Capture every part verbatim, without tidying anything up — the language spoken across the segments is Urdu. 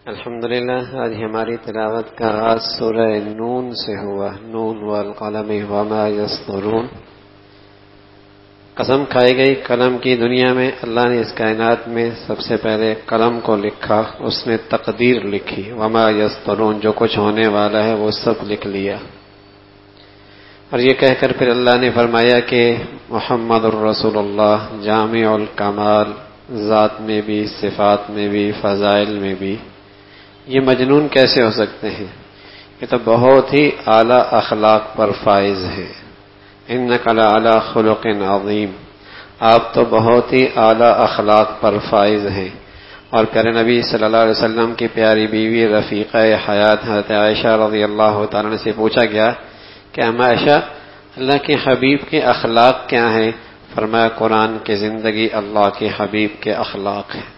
الحمدللہ آج ہماری تلاوت کا آغاز سورہ نون سے ہوا. نون والقلم وما یسطرون. قسم کھائی گئی قلم کی. دنیا میں اللہ نے اس کائنات میں سب سے پہلے قلم کو لکھا، اس نے تقدیر لکھی. وما یسطرون، جو کچھ ہونے والا ہے وہ سب لکھ لیا. اور یہ کہہ کر پھر اللہ نے فرمایا کہ محمد الرسول اللہ جامع الکمال، ذات میں بھی، صفات میں بھی، فضائل میں بھی. یہ مجنون کیسے ہو سکتے ہیں؟ یہ تو بہت ہی اعلیٰ اخلاق پر فائز ہے. انک لعلی خلق عظیم، آپ تو بہت ہی اعلیٰ اخلاق پر فائز ہیں. اور پیارے نبی صلی اللہ علیہ وسلم کی پیاری بیوی رفیقہ حیات حضرت عائشہ رضی اللہ تعالیٰ عنہ سے پوچھا گیا کہ اما عائشہ، اللہ کے حبیب کے اخلاق کیا ہیں؟ فرمایا قرآن کی زندگی اللہ کے حبیب کے اخلاق ہیں،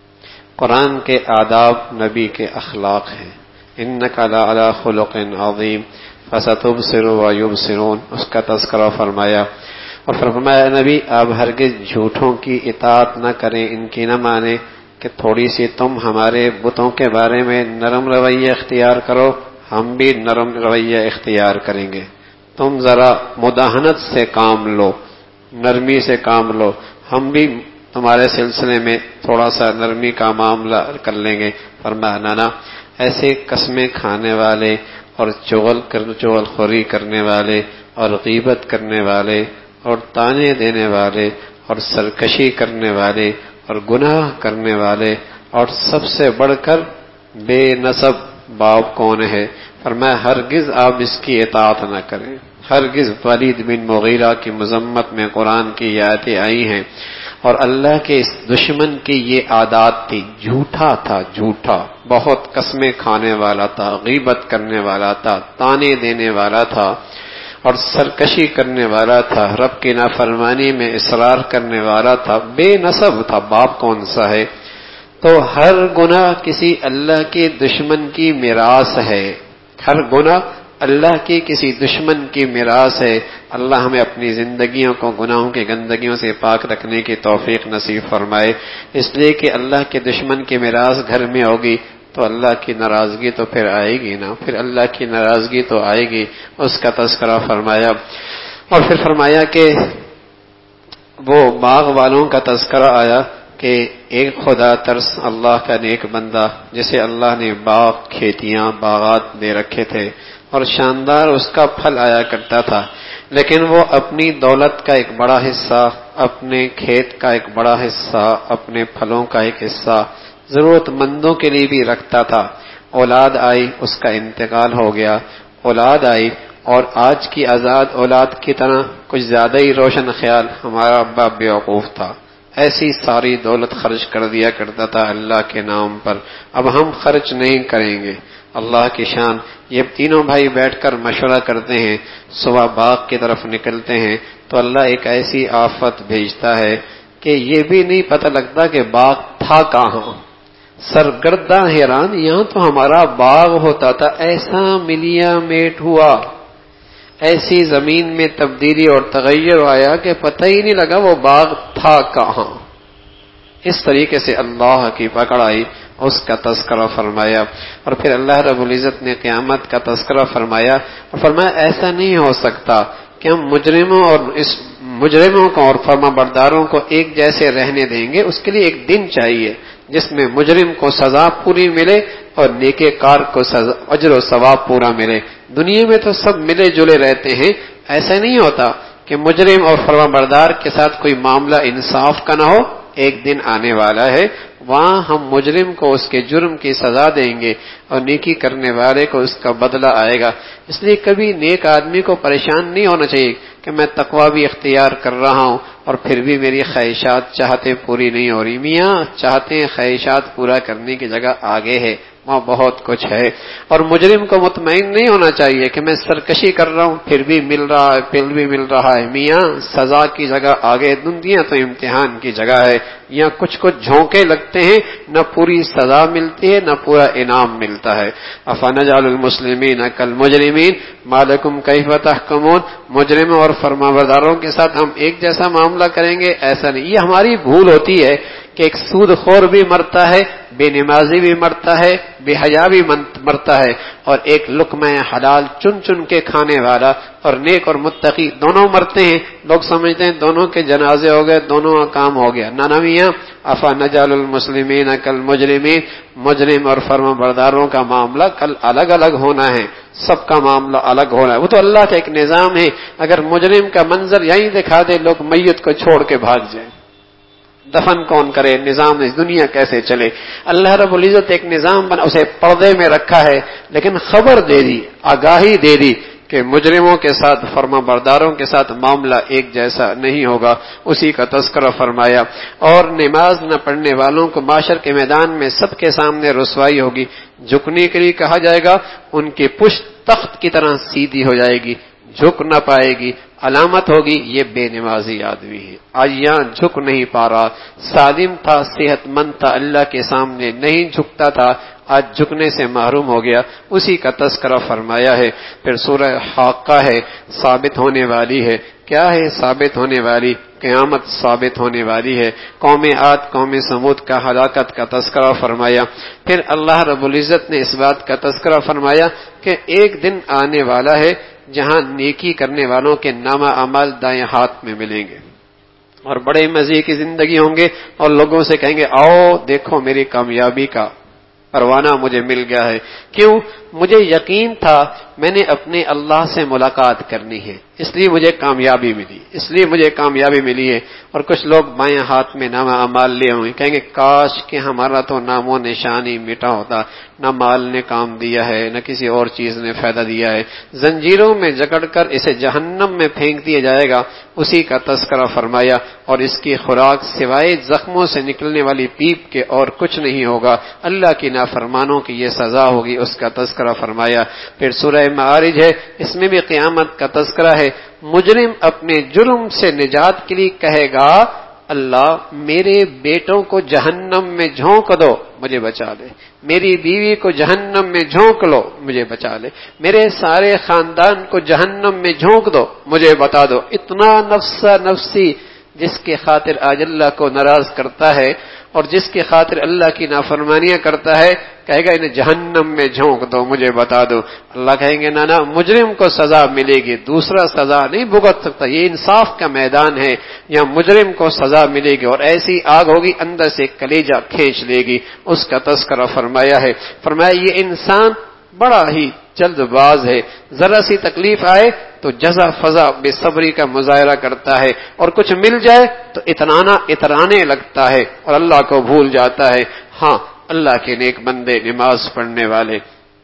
قرآن کے آداب نبی کے اخلاق ہیں. انک لعلی خلق عظیم فستبصر ویبصرون، اس کا تذکرہ فرمایا. اور فرمایا نبی آپ ہرگز جھوٹوں کی اطاعت نہ کریں، ان کی نہ مانیں کہ تھوڑی سی تم ہمارے بتوں کے بارے میں نرم رویہ اختیار کرو، ہم بھی نرم رویہ اختیار کریں گے. تم ذرا مداہنت سے کام لو، نرمی سے کام لو، ہم بھی تمہارے سلسلے میں تھوڑا سا نرمی کا معاملہ کر لیں گے. فرمایا نانا، ایسے قسمیں کھانے والے اور چغل کر چغل خوری کرنے والے اور غیبت کرنے والے اور تانے دینے والے اور سرکشی کرنے والے اور گناہ کرنے والے اور سب سے بڑھ کر بے نسب باپ کون ہے؟ فرمایا ہرگز آپ اس کی اطاعت نہ کریں. ہرگز. ولید بن مغیرہ کی مذمت میں قرآن کی آیتیں آئی ہیں. اور اللہ کے اس دشمن کی یہ عادات تھی، جھوٹا تھا، جھوٹا، بہت قسمیں کھانے والا تھا، غیبت کرنے والا تھا، تانے دینے والا تھا اور سرکشی کرنے والا تھا، رب کی نافرمانی میں اصرار کرنے والا تھا، بے نسب تھا، باپ کون سا ہے؟ تو ہر گناہ کسی اللہ کے دشمن کی میراث ہے. ہر گناہ اللہ کی کسی دشمن کی میراث ہے. اللہ ہمیں اپنی زندگیوں کو گناہوں کی گندگیوں سے پاک رکھنے کی توفیق نصیب فرمائے. اس لیے کہ اللہ کے دشمن کی میراث گھر میں ہوگی تو اللہ کی ناراضگی تو پھر آئے گی نا، پھر اللہ کی ناراضگی تو آئے گی. اس کا تذکرہ فرمایا. اور پھر فرمایا کہ وہ باغ والوں کا تذکرہ آیا کہ ایک خدا ترس اللہ کا نیک بندہ جسے اللہ نے باغ، کھیتیاں، باغات دے رکھے تھے اور شاندار اس کا پھل آیا کرتا تھا، لیکن وہ اپنی دولت کا ایک بڑا حصہ، اپنے کھیت کا ایک بڑا حصہ، اپنے پھلوں کا ایک حصہ ضرورت مندوں کے لیے بھی رکھتا تھا. اولاد آئی، اس کا انتقال ہو گیا. اولاد آئی اور آج کی آزاد اولاد کی طرح کچھ زیادہ ہی روشن خیال، ہمارا ابا بیوقوف تھا، ایسی ساری دولت خرچ کر دیا کرتا تھا اللہ کے نام پر، اب ہم خرچ نہیں کریں گے. اللہ کی شان. یہ تینوں بھائی بیٹھ کر مشورہ کرتے ہیں، صبح باغ کی طرف نکلتے ہیں تو اللہ ایک ایسی آفت بھیجتا ہے کہ یہ بھی نہیں پتہ لگتا کہ باغ تھا کہاں. سرگردہ حیران، یہاں تو ہمارا باغ ہوتا تھا، ایسا ملیا میٹ ہوا، ایسی زمین میں تبدیلی اور تغیر آیا کہ پتہ ہی نہیں لگا وہ باغ تھا کہاں. اس طریقے سے اللہ کی پکڑ آئی، اس کا تذکرہ فرمایا. اور پھر اللہ رب العزت نے قیامت کا تذکرہ فرمایا اور فرمایا ایسا نہیں ہو سکتا کہ ہم مجرموں اور اس مجرموں کو اور فرما برداروں کو ایک جیسے رہنے دیں گے. اس کے لیے ایک دن چاہیے جس میں مجرم کو سزا پوری ملے اور نیکے کار کو سزا، اجر و ثواب پورا ملے. دنیا میں تو سب ملے جلے رہتے ہیں، ایسا نہیں ہوتا کہ مجرم اور فرما بردار کے ساتھ کوئی معاملہ انصاف کا نہ ہو. ایک دن آنے والا ہے وہاں ہم مجرم کو اس کے جرم کی سزا دیں گے اور نیکی کرنے والے کو اس کا بدلہ آئے گا. اس لیے کبھی نیک آدمی کو پریشان نہیں ہونا چاہیے کہ میں تقوی بھی اختیار کر رہا ہوں اور پھر بھی میری خواہشات چاہتے پوری نہیں ہو رہی. میاں چاہتے ہیں خواہشات پورا کرنے کی جگہ آگے ہے، وہاں بہت کچھ ہے. اور مجرم کو مطمئن نہیں ہونا چاہیے کہ میں سرکشی کر رہا ہوں پھر بھی مل رہا ہے، پھر بھی مل رہا ہے. میاں سزا کی جگہ آگے، دنیا تو امتحان کی جگہ ہے. یہاں کچھ کچھ جھونکے لگتے ہیں، نہ پوری سزا ملتی ہے نہ پورا انعام ملتا ہے. افنجعل المسلمین کالمجرمین ما لکم کیف تحکمون. مجرموں اور فرمانبرداروں کے ساتھ ہم ایک جیسا معاملہ معاملہ کریں گے ایسا نہیں. یہ ہماری بھول ہوتی ہے کہ ایک سود خور بھی مرتا ہے, بے نمازی بھی مرتا ہے, بے حیا بھی مرتا ہے, اور ایک لقمہ حلال چن چن کے کھانے والا اور نیک اور متقی دونوں مرتے ہیں. لوگ سمجھتے ہیں دونوں کے جنازے ہو گئے, دونوں کا کام ہو گیا. نانا میاں افا نجعل المسلمین کالمجرمین, مجرم اور فرما برداروں کا معاملہ کل الگ الگ ہونا ہے, سب کا معاملہ الگ ہونا ہے. وہ تو اللہ کا ایک نظام ہے. اگر مجرم کا منظر یہیں دکھا دے, لوگ میت کو چھوڑ کے بھاگ جائیں, دفن کون کرے, نظام اس دنیا کیسے چلے؟ اللہ رب العزت ایک نظام بنا, اسے پردے میں رکھا ہے, لیکن خبر دے دی, آگاہی دے دی کہ مجرموں کے ساتھ فرما برداروں کے ساتھ معاملہ ایک جیسا نہیں ہوگا. اسی کا تذکرہ فرمایا. اور نماز نہ پڑھنے والوں کو معاشر کے میدان میں سب کے سامنے رسوائی ہوگی, جھکنے کے لیے کہا جائے گا, ان کی پشت تخت کی طرح سیدھی ہو جائے گی, جھک نہ پائے گی. علامت ہوگی یہ بے نمازی آدمی ہے, آج یہاں جھک نہیں پا رہا. سالم تھا, صحت مند تھا, اللہ کے سامنے نہیں جھکتا تھا, آج جھکنے سے محروم ہو گیا. اسی کا تذکرہ فرمایا ہے. پھر سورہ حاقہ ہے, ثابت ہونے والی ہے. کیا ہے ثابت ہونے والی؟ قیامت ثابت ہونے والی ہے. قوم عاد قوم سمود کا ہلاکت کا تذکرہ فرمایا. پھر اللہ رب العزت نے اس بات کا تذکرہ فرمایا کہ ایک دن آنے والا ہے جہاں نیکی کرنے والوں کے نامہ اعمال دائیں ہاتھ میں ملیں گے, اور بڑے مزے کی زندگی ہوں گے, اور لوگوں سے کہیں گے آؤ دیکھو میری کامیابی کا پروانہ مجھے مل گیا ہے. کیوں؟ مجھے یقین تھا میں نے اپنے اللہ سے ملاقات کرنی ہے, اس لیے مجھے کامیابی ملی, اس لیے مجھے کامیابی ملی ہے. اور کچھ لوگ بائیں ہاتھ میں نامہ اعمال لیے ہوئے, کہیں گے کاش کہ ہمارا تو نام و نشانی مٹا ہوتا, نہ مال نے کام دیا ہے, نہ کسی اور چیز نے فائدہ دیا ہے. زنجیروں میں جکڑ کر اسے جہنم میں پھینک دیا جائے گا. اسی کا تذکرہ فرمایا. اور اس کی خوراک سوائے زخموں سے نکلنے والی پیپ کے اور کچھ نہیں ہوگا. اللہ کی نافرمانوں کی یہ سزا ہوگی, اس کا تذکرہ فرمایا. پھر سورہ معارج ہے, اس میں بھی قیامت کا تذکرہ ہے. مجرم اپنے جرم سے نجات کے لیے کہے گا اللہ میرے بیٹوں کو جہنم میں جھونک دو مجھے بچا لے, میری بیوی کو جہنم میں جھونک لو مجھے بچا لے, میرے سارے خاندان کو جہنم میں جھونک دو مجھے بتا دو. اتنا نفس نفسی جس کے خاطر آج اللہ کو ناراض کرتا ہے اور جس کی خاطر اللہ کی نافرمانیاں کرتا ہے, کہے گا انہیں جہنم میں جھونک دو مجھے بتا دو. اللہ کہیں گے نا نا مجرم کو سزا ملے گی, دوسرا سزا نہیں بھگت سکتا. یہ انصاف کا میدان ہے, یہاں مجرم کو سزا ملے گی, اور ایسی آگ ہوگی اندر سے کلیجہ کھینچ لے گی. اس کا تذکرہ فرمایا ہے. فرمایا یہ انسان بڑا ہی جلد باز ہے, ذرا سی تکلیف آئے تو جزا فضا بے صبری کا مظاہرہ کرتا ہے, اور کچھ مل جائے تو اترانا اترانے لگتا ہے اور اللہ کو بھول جاتا ہے. ہاں اللہ کے نیک بندے, نماز پڑھنے والے,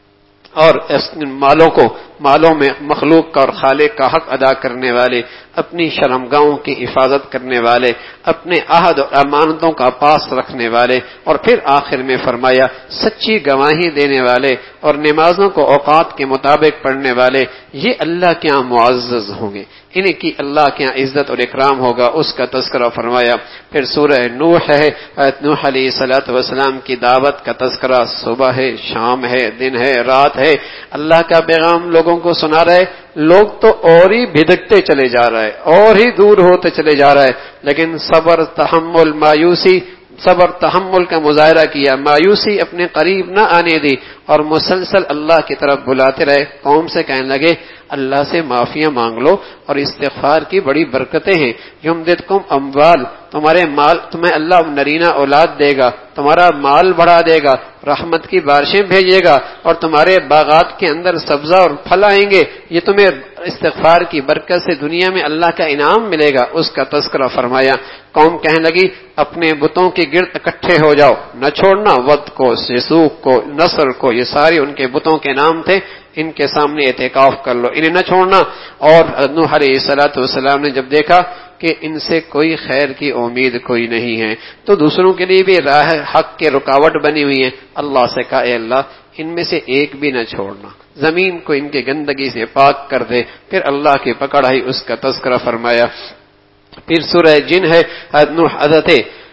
اور مالوں کو مالوں میں مخلوق کا اور خالق کا حق ادا کرنے والے, اپنی شرمگاہوں کی حفاظت کرنے والے, اپنے عہد اور امانتوں کا پاس رکھنے والے, اور پھر آخر میں فرمایا سچی گواہی دینے والے اور نمازوں کو اوقات کے مطابق پڑھنے والے, یہ اللہ کے ہاں معزز ہوں گے, انہیں کی اللہ کے ہاں عزت اور اکرام ہوگا. اس کا تذکرہ فرمایا. پھر سورہ نوح ہے, نوح علیہ الصلوۃ والسلام کی دعوت کا تذکرہ. صبح ہے, شام ہے, دن ہے, رات ہے, اللہ کا پیغام لوگوں کو سنا رہے. لوگ تو اور ہی بھدکتے چلے جا رہے, اور ہی دور ہوتے چلے جا رہے, لیکن صبر, تحمل, مایوسی, صبر تحمل کا مظاہرہ کیا, مایوسی اپنے قریب نہ آنے دی, اور مسلسل اللہ کی طرف بلاتے رہے. قوم سے کہنے لگے اللہ سے معافیاں مانگ لو, اور استغفار کی بڑی برکتیں ہیں. یمددکم اموال, تمہارے مال تمہیں اللہ نرینہ اولاد دے گا, تمہارا مال بڑھا دے گا, رحمت کی بارشیں بھیجے گا, اور تمہارے باغات کے اندر سبزہ اور پھل آئیں گے. یہ تمہیں استغفار کی برکت سے دنیا میں اللہ کا انعام ملے گا. اس کا تذکرہ فرمایا. قوم کہنے لگی اپنے بتوں کے گرد اکٹھے ہو جاؤ, نہ چھوڑنا ود کو, یسوق کو, نصر کو, یہ سارے ان کے بتوں کے نام تھے, ان کے سامنے اعتکاف کر لو, انہیں نہ چھوڑنا. اور نوح علیہ الصلوۃ والسلام نے جب دیکھا کہ ان سے کوئی خیر کی امید کوئی نہیں ہے, تو دوسروں کے لیے بھی راہ حق کے رکاوٹ بنی ہوئی ہے. اللہ سے کہا اے اللہ ان میں سے ایک بھی نہ چھوڑنا, زمین کو ان کے گندگی سے پاک کر دے. پھر اللہ کی پکڑ آئی, اس کا تذکرہ فرمایا. پھر سورہ جن ہے, نوح حضرت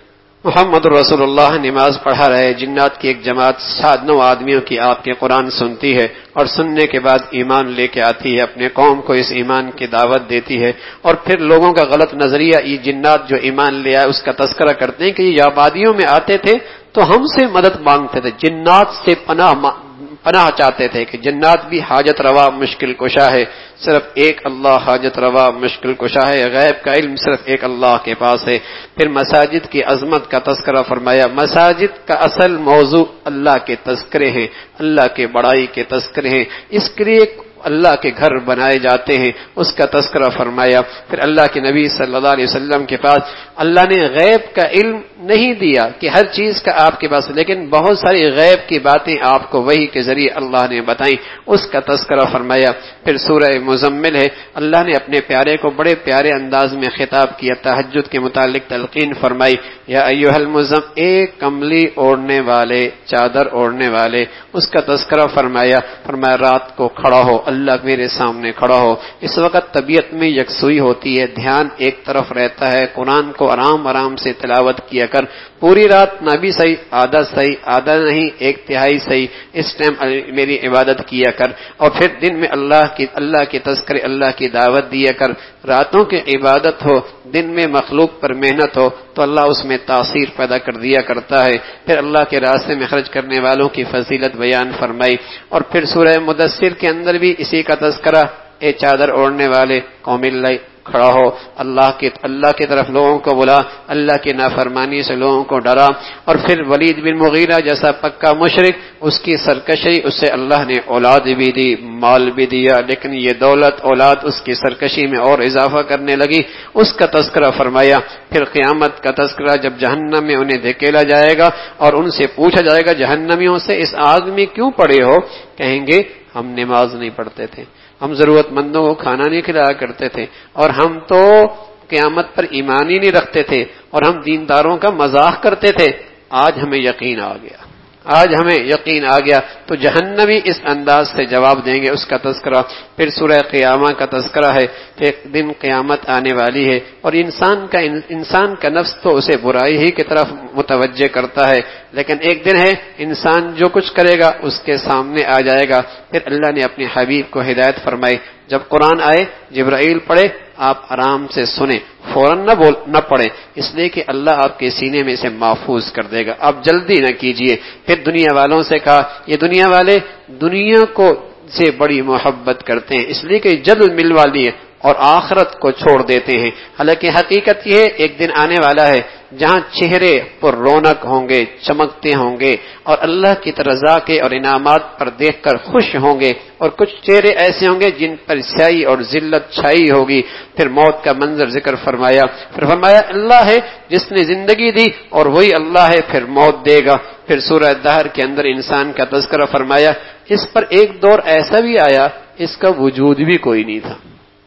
محمد رسول اللہ نماز پڑھا رہے، جنات کی ایک جماعت سات نو آدمیوں کی آپ کے قرآن سنتی ہے اور سننے کے بعد ایمان لے کے آتی ہے، اپنے قوم کو اس ایمان کی دعوت دیتی ہے، اور پھر لوگوں کا غلط نظریہ یہ جنات جو ایمان لے آئے اس کا تذکرہ کرتے ہیں کہ یہ آبادیوں میں آتے تھے تو ہم سے مدد مانگتے تھے، جنات سے پناہ پناہ چاہتے تھے کہ جنات بھی حاجت روا مشکل کشا ہے، صرف ایک اللہ حاجت روا مشکل کشا ہے، غیب کا علم صرف ایک اللہ کے پاس ہے۔ پھر مساجد کی عظمت کا تذکرہ فرمایا، مساجد کا اصل موضوع اللہ کے تذکرے ہیں، اللہ کے بڑائی کے تذکرے ہیں، اس کے لیے اللہ کے گھر بنائے جاتے ہیں، اس کا تذکرہ فرمایا۔ پھر اللہ کے نبی صلی اللہ علیہ وسلم کے پاس اللہ نے غیب کا علم نہیں دیا کہ ہر چیز کا آپ کے پاس، لیکن بہت ساری غیب کی باتیں آپ کو وحی کے ذریعے اللہ نے بتائیں، اس کا تذکرہ فرمایا۔ پھر سورہ مزمل ہے، اللہ نے اپنے پیارے کو بڑے پیارے انداز میں خطاب کیا، تہجد کے متعلق تلقین فرمائی، یا ایھا المزم، ایک کملی اوڑھنے والے، چادر اوڑھنے والے، اس کا تذکرہ فرمایا۔ فرمایا رات کو کھڑا ہو، اللہ میرے سامنے کھڑا ہو، اس وقت طبیعت میں یکسوئی ہوتی ہے، دھیان ایک طرف رہتا ہے، قرآن کو آرام آرام سے تلاوت کیا کر، پوری رات نہ بھی صحیح، آدھا صحیح، آدھا نہیں، ایک تہائی صحیح، اس ٹائم میری عبادت کیا کر، اور پھر دن میں اللہ کی اللہ کے تذکرے، اللہ کی دعوت دیا کر، راتوں کی عبادت ہو، دن میں مخلوق پر محنت ہو تو اللہ اس میں تاثیر پیدا کر دیا کرتا ہے۔ پھر اللہ کے راستے میں خرچ کرنے والوں کی فضیلت بیان فرمائی، اور پھر سورہ مدثر کے اندر بھی اسی کا تذکرہ، اے چادر اوڑھنے والے، قوم اللہ کھڑا ہو، اللہ کے اللہ کی طرف لوگوں کو بلا، اللہ کی نافرمانی سے لوگوں کو ڈرا۔ اور پھر ولید بن مغیرہ جیسا پکا مشرک، اس کی سرکشی، اس سے اللہ نے اولاد بھی دی، مال بھی دیا، لیکن یہ دولت اولاد اس کی سرکشی میں اور اضافہ کرنے لگی، اس کا تذکرہ فرمایا۔ پھر قیامت کا تذکرہ، جب جہنم میں انہیں دھکیلا جائے گا اور ان سے پوچھا جائے گا جہنمیوں سے، اس آگ میں کیوں پڑے ہو؟ کہیں گے ہم نماز نہیں پڑھتے تھے، ہم ضرورت مندوں کو کھانا نہیں کھلایا کرتے تھے، اور ہم تو قیامت پر ایمان ہی نہیں رکھتے تھے، اور ہم دینداروں کا مذاق کرتے تھے، آج ہمیں یقین آ گیا، آج ہمیں یقین آ گیا۔ تو جہنمی اس انداز سے جواب دیں گے، اس کا تذکرہ۔ پھر سورہ قیامہ کا تذکرہ ہے کہ ایک دن قیامت آنے والی ہے، اور انسان کا انسان کا نفس تو اسے برائی ہی کی طرف متوجہ کرتا ہے، لیکن ایک دن ہے انسان جو کچھ کرے گا اس کے سامنے آ جائے گا۔ پھر اللہ نے اپنے حبیب کو ہدایت فرمائی، جب قرآن آئے جبرائیل پڑھے آپ آرام سے سنیں، فوراً نہ بول نہ پڑھیں، اس لیے کہ اللہ آپ کے سینے میں اسے محفوظ کر دے گا، آپ جلدی نہ کیجئے۔ پھر دنیا والوں سے کہا، یہ دنیا والے دنیا کو سے بڑی محبت کرتے ہیں، اس لیے کہ جلد مل والی ہے، اور آخرت کو چھوڑ دیتے ہیں، حالانکہ حقیقت یہ ایک دن آنے والا ہے جہاں چہرے پر رونق ہوں گے، چمکتے ہوں گے، اور اللہ کی رضا کے اور انعامات پر دیکھ کر خوش ہوں گے، اور کچھ چہرے ایسے ہوں گے جن پر سیاہی اور ذلت چھائی ہوگی۔ پھر موت کا منظر ذکر فرمایا، پھر فرمایا اللہ ہے جس نے زندگی دی اور وہی اللہ ہے پھر موت دے گا۔ پھر سورہ دہر کے اندر انسان کا تذکرہ فرمایا، اس پر ایک دور ایسا بھی آیا اس کا وجود بھی کوئی نہیں تھا،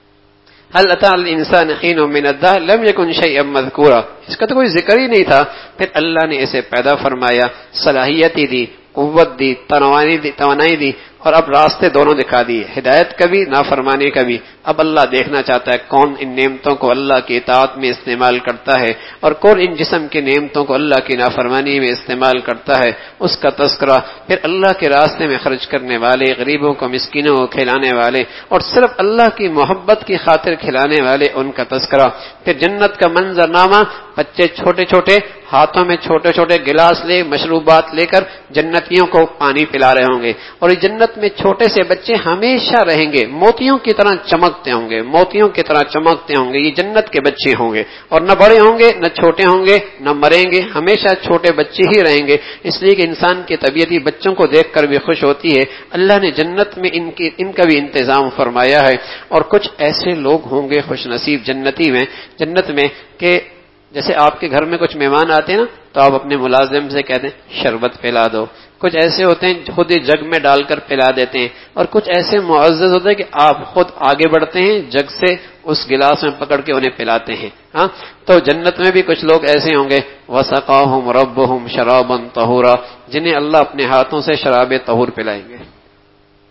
هل اتى الانسان حين من الدهر لم يكن شيئا مذكورا، اس کا تو کوئی ذکر ہی نہیں تھا۔ پھر اللہ نے اسے پیدا فرمایا، صلاحیتی دی، قوت دی، توانائی دی توانائی دی اور اب راستے دونوں دکھا دیے، ہدایت کا بھی، نافرمانی کا بھی۔ اب اللہ دیکھنا چاہتا ہے کون ان نعمتوں کو اللہ کی اطاعت میں استعمال کرتا ہے، اور کون ان جسم کی نعمتوں کو اللہ کی نافرمانی میں استعمال کرتا ہے، اس کا تذکرہ۔ پھر اللہ کے راستے میں خرچ کرنے والے، غریبوں کو مسکینوں کو کھلانے والے، اور صرف اللہ کی محبت کی خاطر کھلانے والے، ان کا تذکرہ۔ پھر جنت کا منظرنامہ، بچے چھوٹے چھوٹے ہاتھوں میں چھوٹے چھوٹے گلاس لے مشروبات لے کر جنتیوں کو پانی پلا رہے ہوں گے، اور اس جنت میں چھوٹے سے بچے ہمیشہ رہیں گے، موتیوں کی طرح چمکتے ہوں گے، موتیوں کی طرح چمکتے ہوں گے، یہ جنت کے بچے ہوں گے، اور نہ بڑے ہوں گے نہ چھوٹے ہوں گے نہ مریں گے، ہمیشہ چھوٹے بچے ہی رہیں گے، اس لیے کہ انسان کی طبیعت ہی بچوں کو دیکھ کر بھی خوش ہوتی ہے۔ اللہ نے جنت میں ان کی ان کا بھی انتظام فرمایا ہے، اور کچھ ایسے لوگ ہوں گے خوش نصیب جنتی میں جنت میں کہ جیسے آپ کے گھر میں کچھ مہمان آتے ہیں نا تو آپ اپنے ملازم سے کہتے ہیں شربت پلا دو، کچھ ایسے ہوتے ہیں خود ہی جگ میں ڈال کر پلا دیتے ہیں، اور کچھ ایسے معزز ہوتے ہیں کہ آپ خود آگے بڑھتے ہیں، جگ سے اس گلاس میں پکڑ کے انہیں پلاتے ہیں۔ ہاں تو جنت میں بھی کچھ لوگ ایسے ہوں گے، وَسَقَاهُمْ رَبُّهُمْ شَرَابًا طَهُورًا، جنہیں اللہ اپنے ہاتھوں سے شراب طہور پلائیں گے۔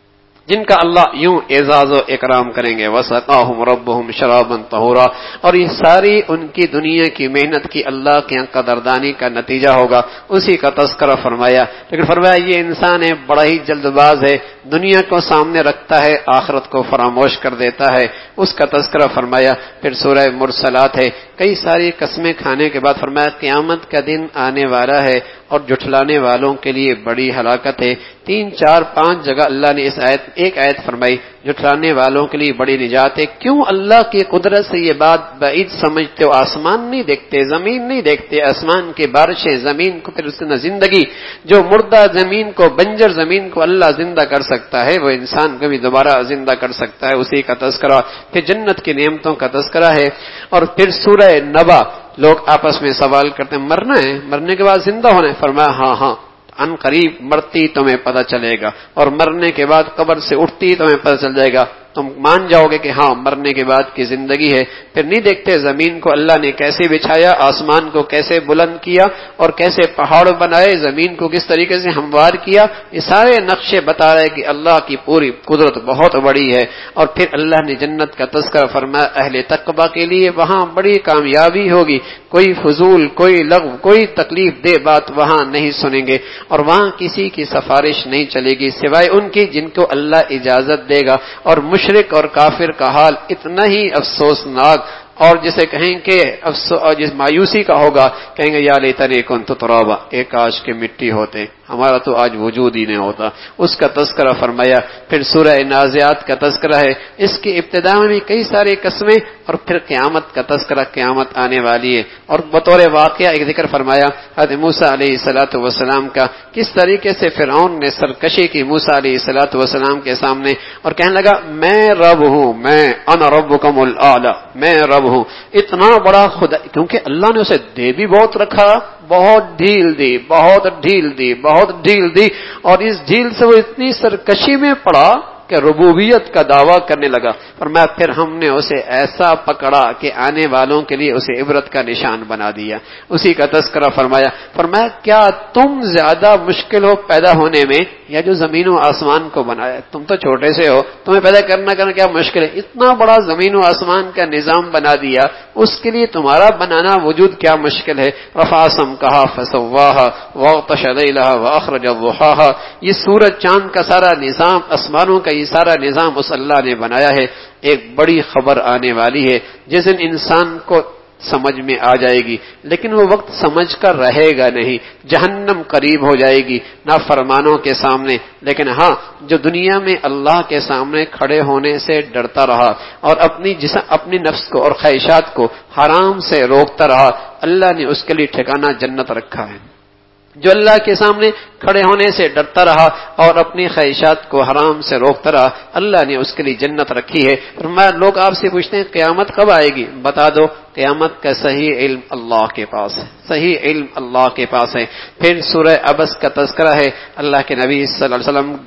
جن کا اللہ یوں اعزاز و اکرام کریں گے. وَسَقَاهُمْ رَبُّهُمْ شَرَابًا طَهُورًا، اور یہ ساری ان کی دنیا کی محنت کی اللہ کے یہاں قدردانی کا نتیجہ ہوگا، اسی کا تذکرہ فرمایا. لیکن فرمایا یہ انسان ہے بڑا ہی جلد باز ہے، دنیا کو سامنے رکھتا ہے، آخرت کو فراموش کر دیتا ہے، اس کا تذکرہ فرمایا. پھر سورہ مرسلات ہے، کئی ساری قسمیں کھانے کے بعد فرمایا قیامت کا دن آنے والا ہے اور جھٹلانے والوں کے لیے بڑی ہلاکت ہے. تین چار پانچ جگہ اللہ نے اس آیت ایک آیت فرمائی جھٹلانے والوں کے لیے بڑی نجات ہے. کیوں اللہ کی قدرت سے یہ بات بعید سمجھتے ہو؟ آسمان نہیں دیکھتے، زمین نہیں دیکھتے، آسمان کی بارشیں، زمین کو پھر اس نے زندگی، جو مردہ زمین کو، بنجر زمین کو اللہ زندہ کر سکتا ہے وہ انسان کو بھی دوبارہ زندہ کر سکتا ہے، اسی کا تذکرہ. پھر جنت کی نعمتوں کا تذکرہ ہے. اور پھر سورہ نبا، لوگ آپس میں سوال کرتے ہیں مرنا ہے، مرنے کے بعد زندہ ہونا ہے. فرمایا ہاں ہاں ان قریب مرتی تمہیں پتہ چلے گا، اور مرنے کے بعد قبر سے اٹھتی تمہیں پتہ چل جائے گا، تم مان جاؤ گے کہ ہاں مرنے کے بعد کی زندگی ہے. پھر نہیں دیکھتے زمین کو اللہ نے کیسے بچھایا، آسمان کو کیسے بلند کیا، اور کیسے پہاڑ بنائے، زمین کو کس طریقے سے ہموار کیا، یہ سارے نقشے بتا رہے کہ اللہ کی پوری قدرت بہت بڑی ہے. اور پھر اللہ نے جنت کا تذکرہ فرمایا اہل تقوی کے لیے وہاں بڑی کامیابی ہوگی، کوئی فضول، کوئی لغو، کوئی تکلیف دہ بات وہاں نہیں سنیں گے، اور وہاں کسی کی سفارش نہیں چلے گی سوائے ان کی جن کو اللہ اجازت دے گا. اور مشرک اور کافر کا حال اتنا ہی افسوسناک، اور جسے کہیں کہ افسوس اور جس مایوسی کا ہوگا، کہیں گے یا لیتنی کنت ترابا، ایک کاش کے مٹی ہوتے، ہمارا تو آج وجود ہی نہیں ہوتا. اس کا تذکرہ فرمایا. پھر سورہ نازعات کا تذکرہ ہے، اس کی ابتدا میں بھی کئی سارے قسمیں، اور پھر قیامت کا تذکرہ، قیامت آنے والی ہے. اور بطور واقعہ ایک ذکر فرمایا حضرت موسیٰ علیہ الصلوۃ والسلام کا، کس طریقے سے فرعون نے سرکشی کی موسیٰ علیہ الصلوۃ والسلام کے سامنے، اور کہنے لگا میں رب ہوں، میں انا ربکم الاعلی، میں رب ہوں. اتنا بڑا خدا، کیونکہ اللہ نے اسے دے بھی بہت رکھا، بہت ڈھیل دی، بہت ڈھیل دی، بہت ڈھیل دی، اور اس ڈھیل سے وہ اتنی سرکشی میں پڑا کہ ربوبیت کا دعویٰ کرنے لگا. فرمایا پھر ہم نے اسے ایسا پکڑا کہ آنے والوں کے لیے اسے عبرت کا نشان بنا دیا. اسی کا تذکرہ فرمایا. فرمایا کیا تم زیادہ مشکل ہو پیدا ہونے میں یا جو زمین و آسمان کو بنایا؟ تم تو چھوٹے سے ہو، تمہیں پیدا کرنا کرنا کیا مشکل ہے؟ اتنا بڑا زمین و آسمان کا نظام بنا دیا، اس کے لیے تمہارا بنانا وجود کیا مشکل ہے؟ رفع سمکہا فسواہا واغطش لیلہا واخرج ضحاہا. یہ سورج چاند کا سارا نظام، آسمانوں کا یہ سارا نظام اس اللہ نے بنایا ہے. ایک بڑی خبر آنے والی ہے جس دن انسان کو سمجھ میں آ جائے گی، لیکن وہ وقت سمجھ کر رہے گا نہیں. جہنم قریب ہو جائے گی نافرمانوں کے سامنے، لیکن ہاں جو دنیا میں اللہ کے سامنے کھڑے ہونے سے ڈرتا رہا اور اپنی جسم اپنی نفس کو اور خواہشات کو حرام سے روکتا رہا، اللہ نے اس کے لیے ٹھکانہ جنت رکھا ہے. جو اللہ کے سامنے کھڑے ہونے سے ڈرتا رہا اور اپنی خواہشات کو حرام سے روکتا رہا، اللہ نے اس کے لیے جنت رکھی ہے. فرمایا لوگ آپ سے پوچھتے ہیں قیامت کب آئے گی؟ بتا دو قیامت کا صحیح علم اللہ کے پاس ہے، صحیح علم اللہ کے پاس ہے. پھر سورہ عبس کا تذکرہ ہے. اللہ کے نبی صلی اللہ علیہ وسلم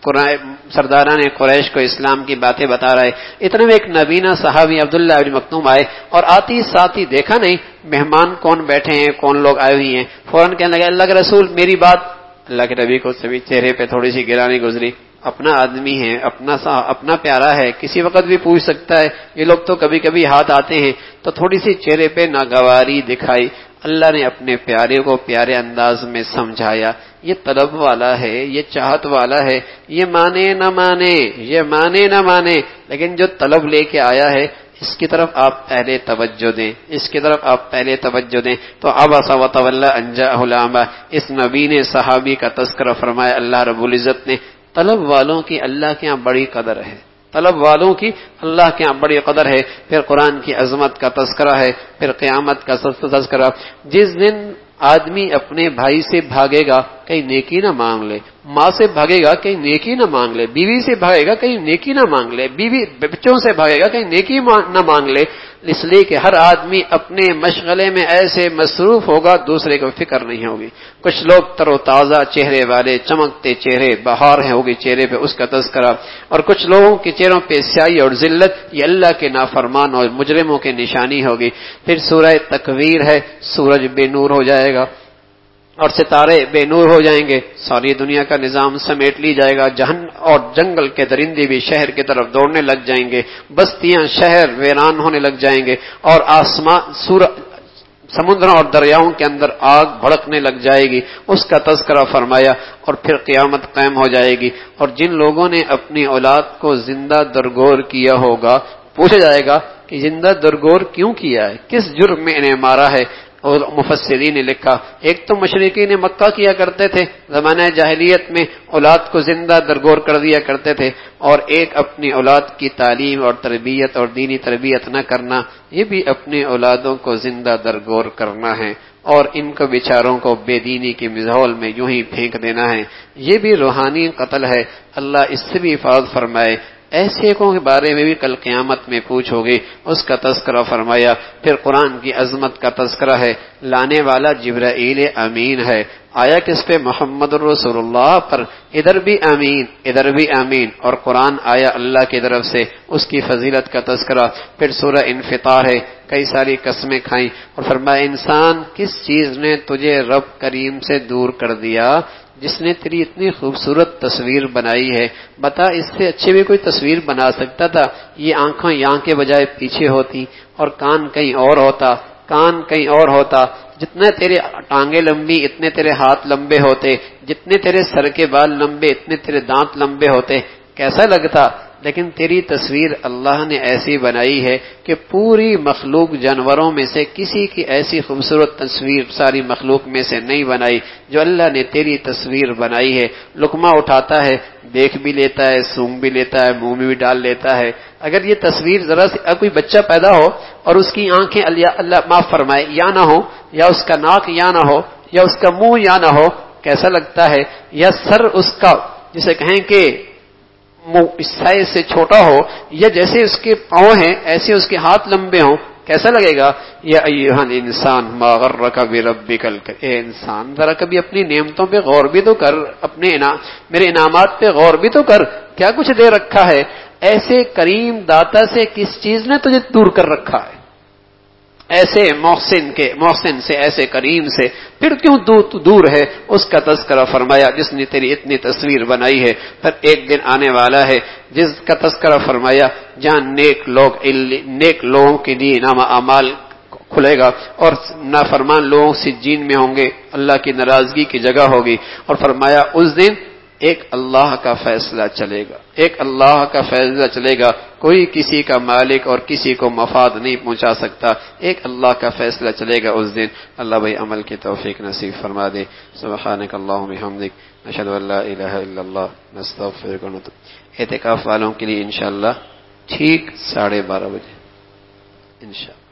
سرداران قریش کو اسلام کی باتیں بتا رہے. اتنے میں ایک نبینا صحابی عبداللہ بن مکتوم آئے اور آتی ساتھی دیکھا نہیں مہمان کون بیٹھے ہیں، کون لوگ آئے ہوئی ہیں. فوراً کہنے لگا اللہ کے رسول میری بات. اللہ کے نبی کو سبھی چہرے پہ تھوڑی سی گرانی گزری. اپنا آدمی ہے، اپنا اپنا پیارا ہے، کسی وقت بھی پوچھ سکتا ہے. یہ لوگ تو کبھی کبھی ہاتھ آتے ہیں، تو تھوڑی سی چہرے پہ ناگواری دکھائی. اللہ نے اپنے پیارے کو پیارے انداز میں سمجھایا. یہ طلب والا ہے، یہ چاہت والا ہے، یہ مانے نہ مانے، یہ مانے نہ مانے، لیکن جو طلب لے کے آیا ہے اس کی طرف آپ پہلے توجہ دیں، اس کی طرف آپ پہلے توجہ دیں. تو عبس وتولی ان جاءہ الاعمی، اس نبی نے صحابی کا تذکرہ فرمایا. اللہ رب العزت نے طلب والوں کی اللہ کے ہاں بڑی قدر ہے، طلب والوں کی اللہ کے ہاں بڑی قدر ہے. پھر قرآن کی عظمت کا تذکرہ ہے. پھر قیامت کا تذکرہ. جس دن آدمی اپنے بھائی سے بھاگے گا کہیں نیکی نہ مانگ لے، ماں سے بھاگے گا کہیں نیکی نہ مانگ لے، بیوی سے بھاگے گا کہیں نیکی نہ مانگ لے، بیوی بچوں سے بھاگے گا کہیں نیکی نہ مانگ لے. اس لیے کہ ہر آدمی اپنے مشغلے میں ایسے مصروف ہوگا دوسرے کو فکر نہیں ہوگی. کچھ لوگ تر و تازہ چہرے والے، چمکتے چہرے، بہار ہے ہوگی چہرے پہ، اس کا تذکرہ. اور کچھ لوگوں کے چہروں پہ سیاہی اور ذلت، یہ اللہ کے نافرمان اور مجرموں کی نشانی ہوگی. پھر سورہ تکویر ہے، سورج بے نور ہو جائے گا. اور ستارے بے نور ہو جائیں گے، ساری دنیا کا نظام سمیٹ لی جائے گا، جہن اور جنگل کے درندے بھی شہر کی طرف دوڑنے لگ جائیں گے، بستیاں شہر ویران ہونے لگ جائیں گے، اور آسمان سورج سمندروں اور دریاؤں کے اندر آگ بھڑکنے لگ جائے گی، اس کا تذکرہ فرمایا۔ اور پھر قیامت قائم ہو جائے گی، اور جن لوگوں نے اپنی اولاد کو زندہ درگور کیا ہوگا، پوچھا جائے گا کہ زندہ درگور کیوں کیا ہے، کس جرم میں انہیں مارا ہے۔ اور مفسرین نے لکھا، ایک تو مشرقین مکہ کیا کرتے تھے زمانہ جاہلیت میں، اولاد کو زندہ درگور کر دیا کرتے تھے، اور ایک اپنی اولاد کی تعلیم اور تربیت اور دینی تربیت نہ کرنا، یہ بھی اپنی اولادوں کو زندہ درگور کرنا ہے، اور ان کو بیچاروں کو بے دینی کے ماحول میں یوں ہی پھینک دینا ہے، یہ بھی روحانی قتل ہے۔ اللہ اس سے بھی حفاظت فرمائے۔ ایسے کو کے بارے میں بھی کل قیامت میں پوچھو گے، اس کا تذکرہ فرمایا۔ پھر قرآن کی عظمت کا تذکرہ ہے، لانے والا جبرائیل امین ہے، آیا کس پہ؟ محمد الرسول اللہ پر، ادھر بھی امین ادھر بھی امین، اور قرآن آیا اللہ کی طرف سے، اس کی فضیلت کا تذکرہ۔ پھر سورہ انفطار ہے، کئی ساری قسمیں کھائیں، اور فرمایا انسان کس چیز نے تجھے رب کریم سے دور کر دیا، جس نے تیری اتنی خوبصورت تصویر بنائی ہے، بتا اس سے اچھی بھی کوئی تصویر بنا سکتا تھا؟ یہ آنکھیں یہاں کے بجائے پیچھے ہوتی، اور کان کہیں اور ہوتا، کان کہیں اور ہوتا، جتنے تیرے ٹانگیں لمبی اتنے تیرے ہاتھ لمبے ہوتے، جتنے تیرے سر کے بال لمبے اتنے تیرے دانت لمبے ہوتے، کیسا لگتا؟ لیکن تیری تصویر اللہ نے ایسی بنائی ہے کہ پوری مخلوق جانوروں میں سے کسی کی ایسی خوبصورت تصویر ساری مخلوق میں سے نہیں بنائی جو اللہ نے تیری تصویر بنائی ہے۔ لقمہ اٹھاتا ہے، دیکھ بھی لیتا ہے، سونگ بھی لیتا ہے، منہ میں بھی ڈال لیتا ہے۔ اگر یہ تصویر ذرا سی کوئی بچہ پیدا ہو اور اس کی آنکھیں اللہ اللہ معاف فرمائے یا نہ ہو، یا اس کا ناک یا نہ ہو، یا اس کا منہ یا نہ ہو، کیسا لگتا ہے؟ یا سر اس کا جسے کہیں کہ اس سائز سے چھوٹا ہو، یا جیسے اس کے پاؤں ہیں ایسے اس کے ہاتھ لمبے ہوں، کیسا لگے گا؟ یا ایھا الانسان ما غرک بربک الکریم، اے انسان ذرا کبھی اپنی نعمتوں پہ غور بھی تو کر، اپنے انعام میرے انعامات پہ غور بھی تو کر، کیا کچھ دے رکھا ہے؟ ایسے کریم داتا سے کس چیز نے تجھے دور کر رکھا ہے؟ ایسے محسن کے محسن سے، ایسے کریم سے پھر کیوں دور ہے؟ اس کا تذکرہ فرمایا جس نے تیری اتنی تصویر بنائی ہے۔ پھر ایک دن آنے والا ہے جس کا تذکرہ فرمایا جہاں نیک لوگ نیک لوگوں کے لیے نامہ اعمال کھلے گا، اور نافرمان لوگوں سجین میں ہوں گے، اللہ کی ناراضگی کی جگہ ہوگی۔ اور فرمایا اس دن ایک اللہ کا فیصلہ چلے گا، ایک اللہ کا فیصلہ چلے گا، کوئی کسی کا مالک اور کسی کو مفاد نہیں پہنچا سکتا، ایک اللہ کا فیصلہ چلے گا اس دن۔ اللہ بھائی عمل کی توفیق نصیب فرما دے۔ سبحانک اللہم بحمدک، نشہد ان لا الہ الا اللہ، نستغفرک ونتوب۔ اعتکاف والوں کے لیے انشاءاللہ ٹھیک ساڑھے بارہ بجے انشاءاللہ۔